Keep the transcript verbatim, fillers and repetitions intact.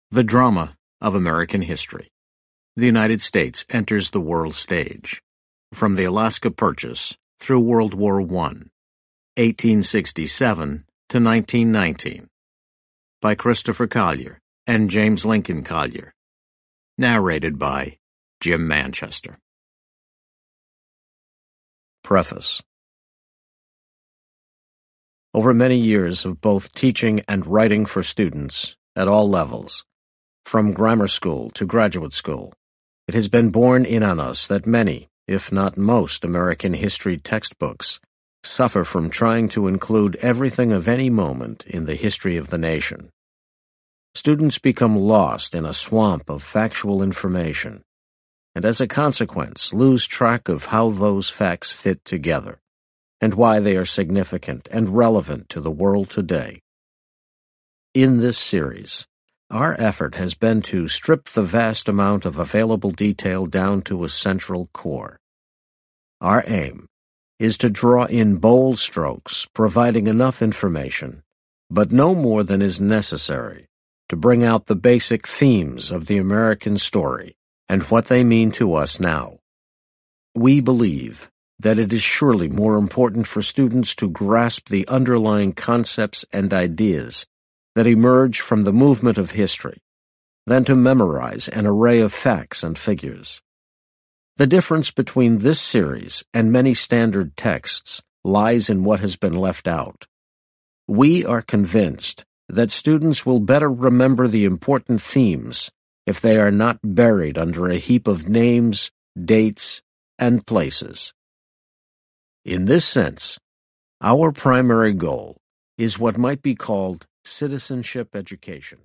The drama of American history. The United States enters the world stage. From the Alaska Purchase through World War One, eighteen sixty-seven to nineteen nineteen. By Christopher Collier and James Lincoln Collier. Narrated by Jim Manchester. Preface. Over many years of both teaching and writing for students at all levels, from grammar school to graduate school, it has been borne in on us that many, if not most, American history textbooks suffer from trying to include everything of any moment in the history of the nation. Students become lost in a swamp of factual information, and as a consequence lose track of how those facts fit together, and why they are significant and relevant to the world today. In this series, our effort has been to strip the vast amount of available detail down to a central core. Our aim is to draw in bold strokes, providing enough information, but no more than is necessary, to bring out the basic themes of the American story and what they mean to us now. We believe that it is surely more important for students to grasp the underlying concepts and ideas that emerge from the movement of history than to memorize an array of facts and figures. The difference between this series and many standard texts lies in what has been left out. We are convinced that students will better remember the important themes if they are not buried under a heap of names, dates, and places. In this sense, our primary goal is what might be called citizenship education.